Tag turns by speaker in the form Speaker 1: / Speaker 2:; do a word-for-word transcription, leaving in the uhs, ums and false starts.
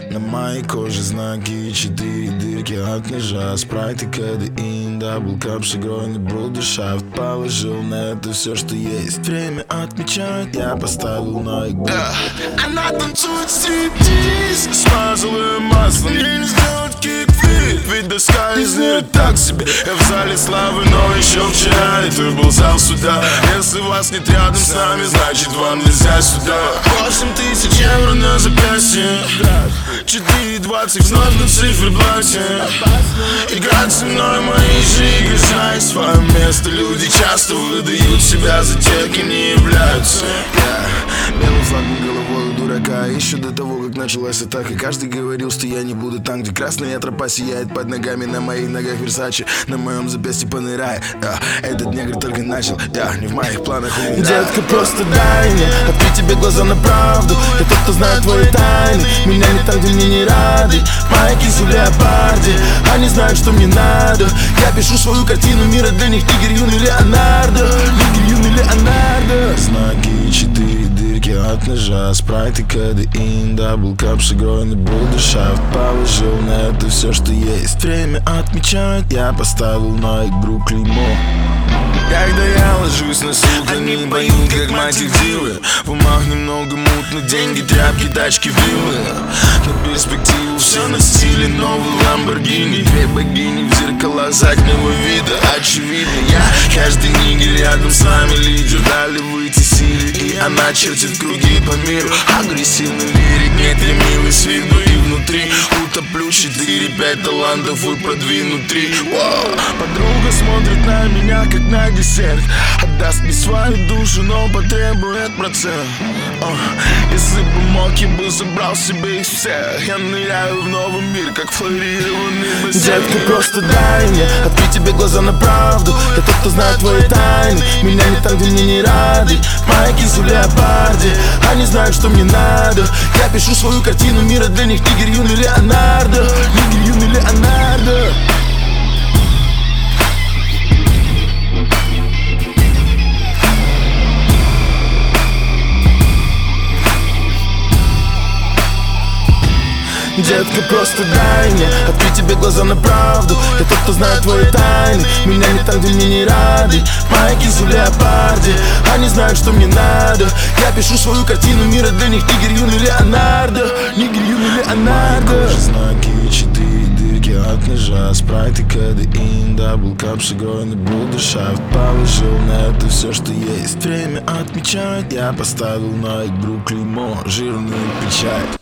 Speaker 1: На моей коже знаки, четыре дырки от ножа. Спрайт и кадеин, даблкап с игрой на брудершафт. Положил на это все, что есть. Время отмечает, я поставил на игру. Она танцует стриптиз, смазал ее маслом. Ей не сделать кикфлип, ведь доска из нее так себе. Я в зале славы, но еще вчера это был зал суда. Если вас нет рядом с нами, значит вам нельзя сюда. Восемь тысяч евро на запястье, четыре двадцать вновь на циферблате. Играть со мной мои же игры, знай свое место. Люди часто выдают себя за тех, кем не являются. Yeah. Белым флагом головой у дурака. Еще до того, как началась атака, каждый говорил, что я не буду там, где красная тропа сияет под ногами. На моих ногах Версачи, на моем запястье понырай. yeah. Этот негр только начал, я yeah. не в моих планах умирать. Детка, просто дай мне открыть тебе глаза на правду. Я тот, кто знает твои тайны. Меня не там, где мне не рады. Майки в леопарде, они знают, что мне надо. Я пишу свою картину мира для них. Нигер юный Леонардо, нигер юный Леонардо. Знаки, четыре дырки от ножа. Спрайт и кадеин, даблкап с игрой на брудершафт. Положил на это все, что есть. Время отмечает, я поставил на игру клеймо. Когда я ложусь на сук, они поют, как мать их дилы. В умах немного мутно, деньги, тряпки, тачки, виллы. На перспективу все на стиле новый Ламборгини. Две богини в зеркалах заднего вида. Очевидно, я каждый нигер рядом с нами лидер. Дали выйти силе, и она чертит круги по миру. Агрессивный лирик, нет, я милый с виду и внутри. Утоплю четыре, пять талантов и продвину три. Подруга смотрит на меня, как на десерт. Отдаст мне свою душу, но потребует процент. uh, Если бы мог, я бы забрал себе их всех. Я ныряю в новый мир, как флорированный бассейн. Детка, просто дай мне открыть тебе глаза на правду. Я тот, кто знает твои тайны. Меня не там, где мне не рады. Майки в леопарде, они знают, что мне надо. Я пишу свою картину мира для них. Нигер юный Леонардо, нигер юный Леонардо. Детка, просто дай мне открыть тебе глаза на правду. Я тот, кто знает твои тайны. Меня не там, где мне не рады. Майки в леопарде, они знают, что мне надо. Я пишу свою картину мира для них. Нигер юный Леонардо, нигер юный Леонардо. Знаки, четыре дырки от ножа. Спрайт и кадеин, даблкап с игрой на брудершафт. Положил на это все, что есть. Время отмечает, я поставил на игру клеймо, жирную печать.